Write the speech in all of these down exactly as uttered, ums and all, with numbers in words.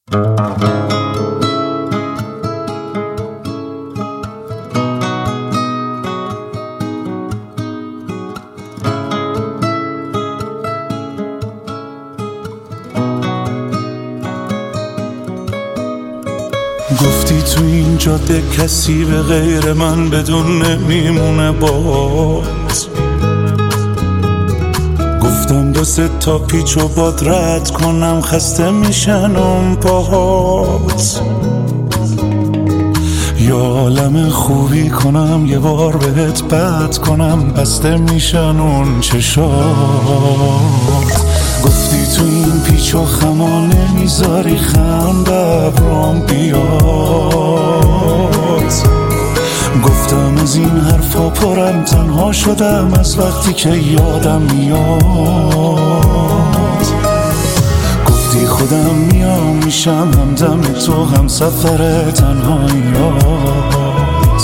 گفتی تو این جاده کسی به غیر من بدون نمیمونه باز. گفتم دو سه تا پیچ و باد رد کنم، خسته میشن اون پاهات. یا عالم خوبی کنم یه بار بهت بد کنم، بسته میشن اون چشات. گفتی تو این پیچ و خما نمیذاری خنده ابرام بیاد. گفتم از این حرفا پرم، تنها شدم از وقتی که یادم میاد. گفتی خودم میام میشم همدم تو، هم سفر تنهاییات.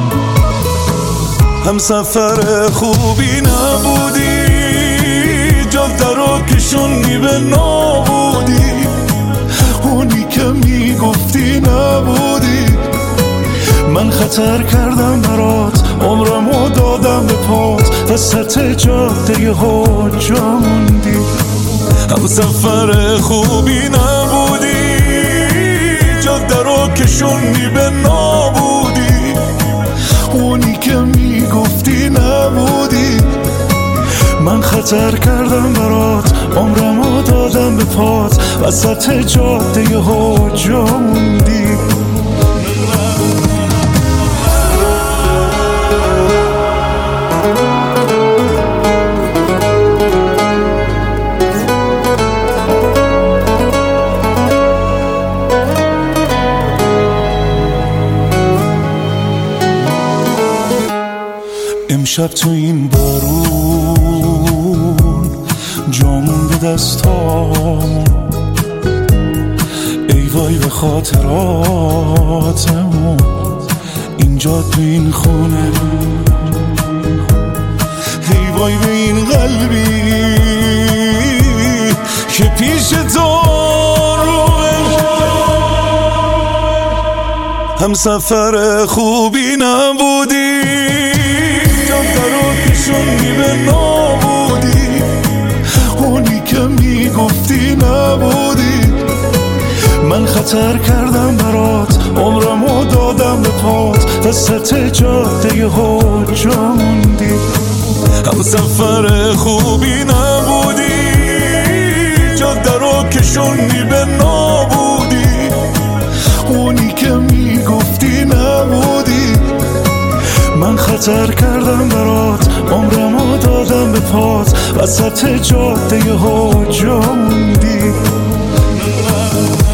هم سفر خوبی نبودی، جاده رو کشوندی به نابودی. اونی که میگفتی نبودی. من خطر کردم برات، عمرمو دادم به پات، وسط جاده ها جا موندی. هم سفر خوبی نبودی، جاده رو کشوندی به نابودی. اونی که میگفتی نبودی. من خطر کردم برات، عمرمو دادم به پات، وسط جاده ها جا موندی. امشب تو این بارون جامون به دستام، ای وای به خاطراتمون. اینجا تو این خونه، ای وای به این قلبی که پیش تو روه. هم سفر خوبی نبودی، جاده رو کشوندی به نابودی. اونی که میگفتی نبودی. من خطر کردم برات، عمرمو دادم به پات، وسط جاده ها جا موندی. هم سفر خوبی نبودی، جاده رو کشوندی به نابودی. اونی که میگفتی نبودی. من خطر کردم برات، عمرمو دادم به پات، وسط جاده ها جا موندی.